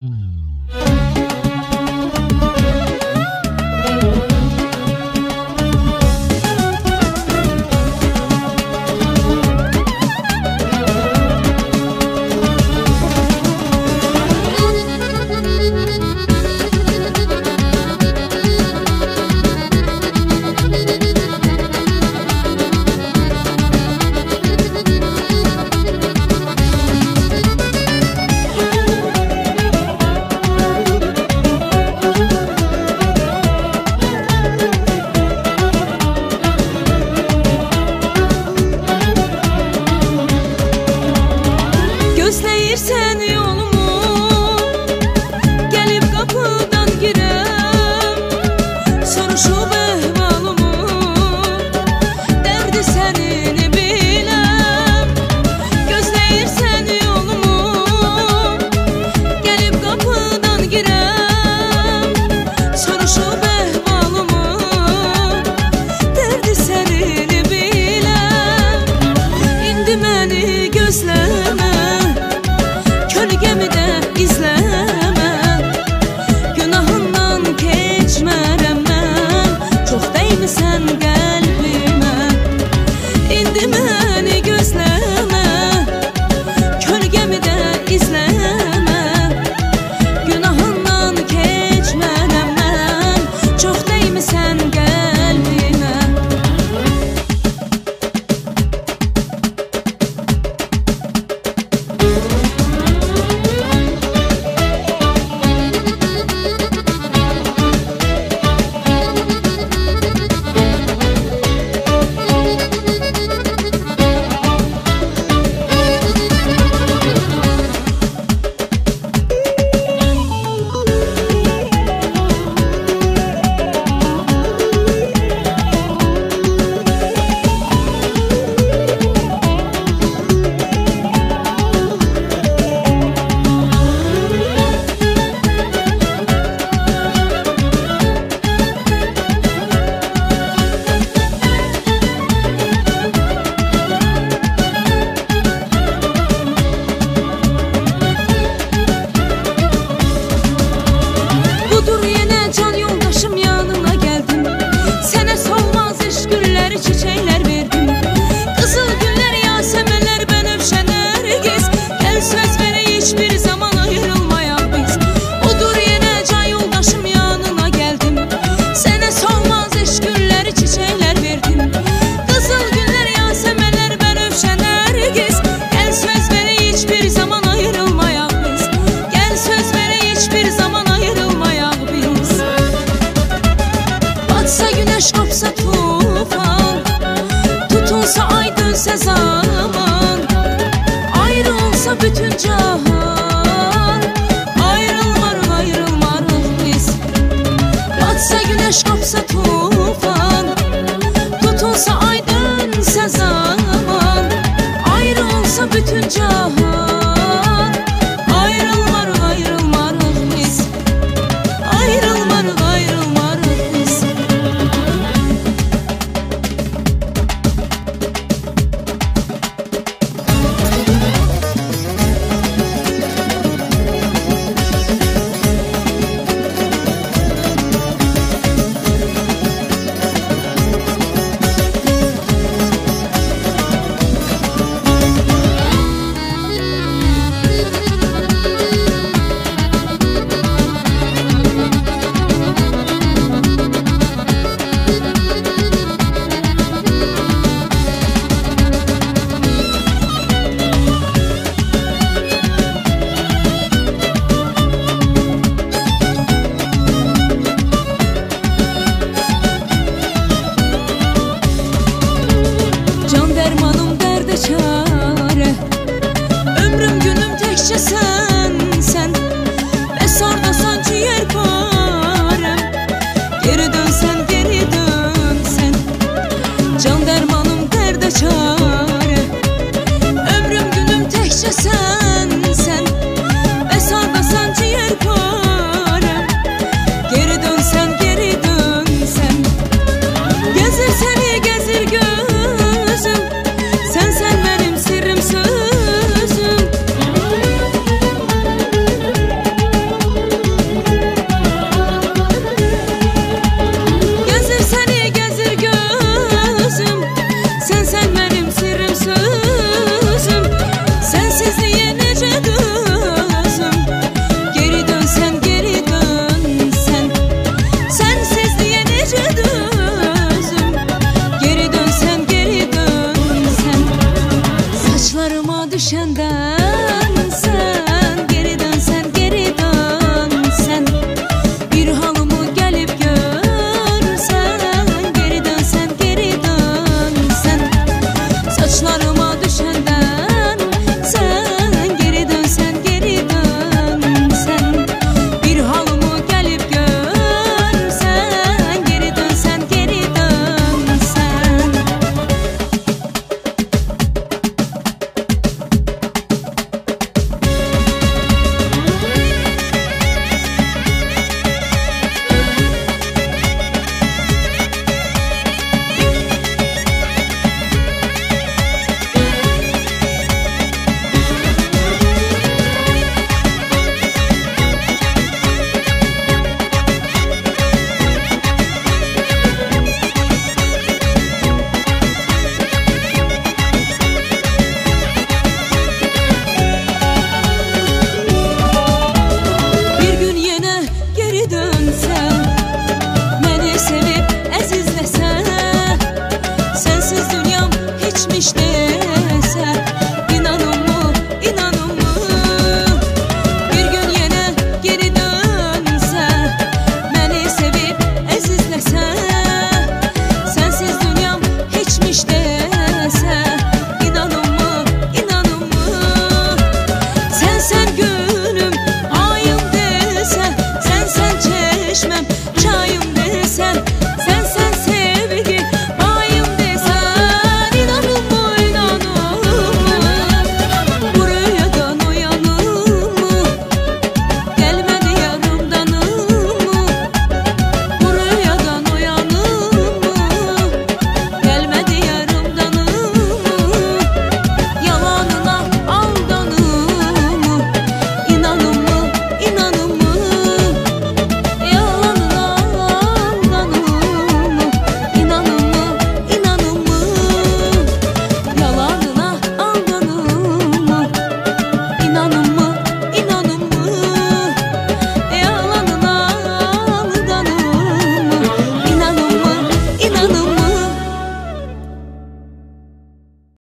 Gözləyirsən yolumu, gəlib qapıdan girəm, soruşub əhvalımı, dərdi sənini biləm. Gözləyirsən yolumu, gəlib qapıdan girəm, soruşub əhvalımı, dərdi sənini biləm. İndi məni gözləmə, kölgəmi də izləmə, günahından keçmərəm mən, çox dəymisən qəlbimə. İndi məni gözləmə, kölgəmi də izləmə, günahından keçmərəm mən, çox dəymisən qəlbimə. Çiçekler verdim, kızıl güller, yasemenler, benefşe, nergis. Gel söz vere hiçbir zaman ayrılmayak biz. Odur yine can yoldaşım, yanına geldim. Sene solmaz eş gülleri, çiçekler verdim, kızıl güller, yasemenler, benefşe, nergis. Gel söz vere hiçbir zaman ayrılmayak biz. Gel söz vere hiçbir zaman ayrılmayak biz. Batsa güneş, kopsa tufan, tutulsa ay, dönse zaman, ayrı olsa bütün can.